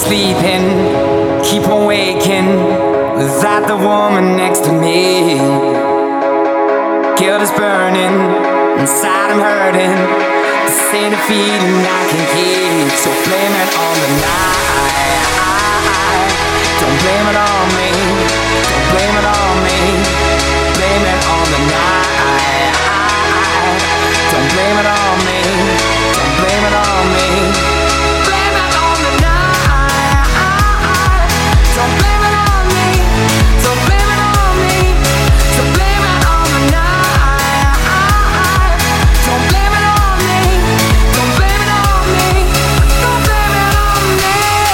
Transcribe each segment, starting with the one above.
sleeping, keep on waking without the woman next to me. Guilt is burning, inside I'm hurting. This ain't a feeling I can keep, so blame it on the night. Don't blame it on me, don't blame it on me. Blame it on the night. Don't blame it on me, don't blame it on me. Blame it on the night. Don't blame it on me, don't blame it on me. Don't blame it on the night. Don't blame it on me, don't blame it on me. Don't blame it on me.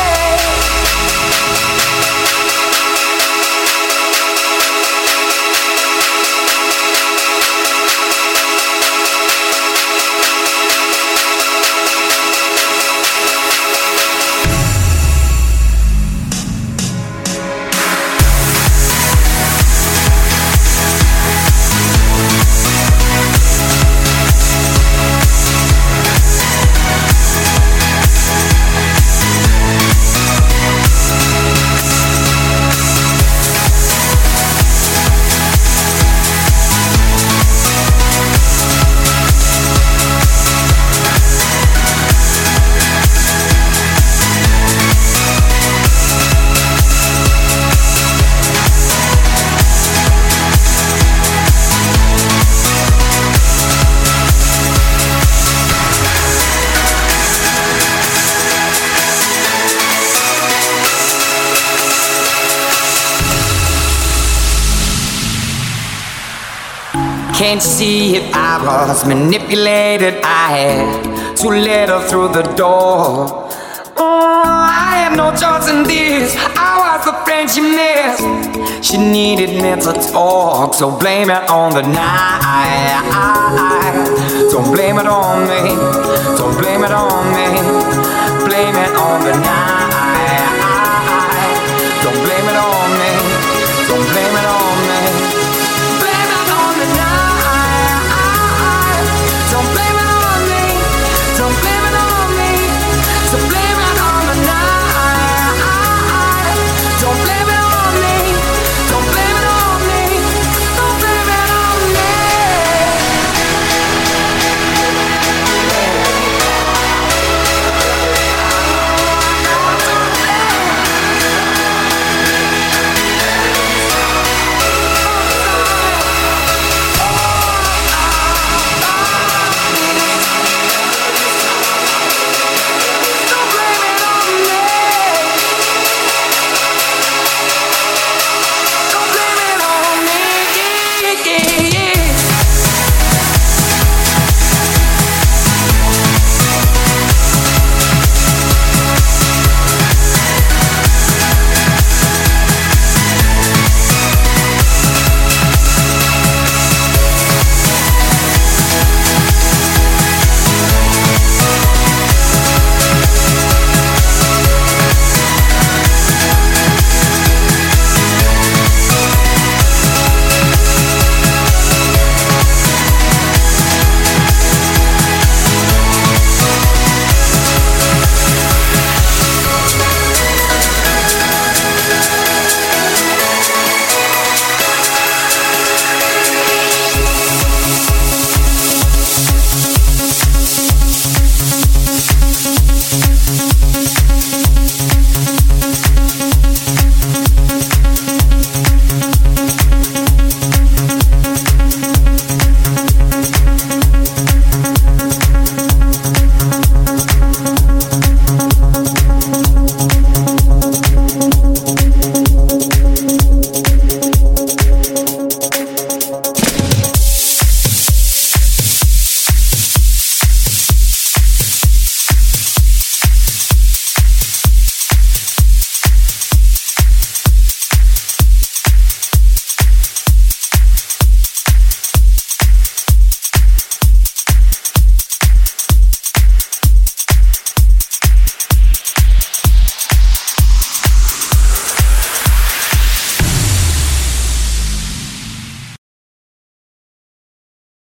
Can't you see if I was manipulated? I had to let her through the door. Oh, I had no choice in this. I was the friend she missed. She needed me to talk, so blame it on the night. Don't blame it on me, don't blame it on me. Blame it on the night.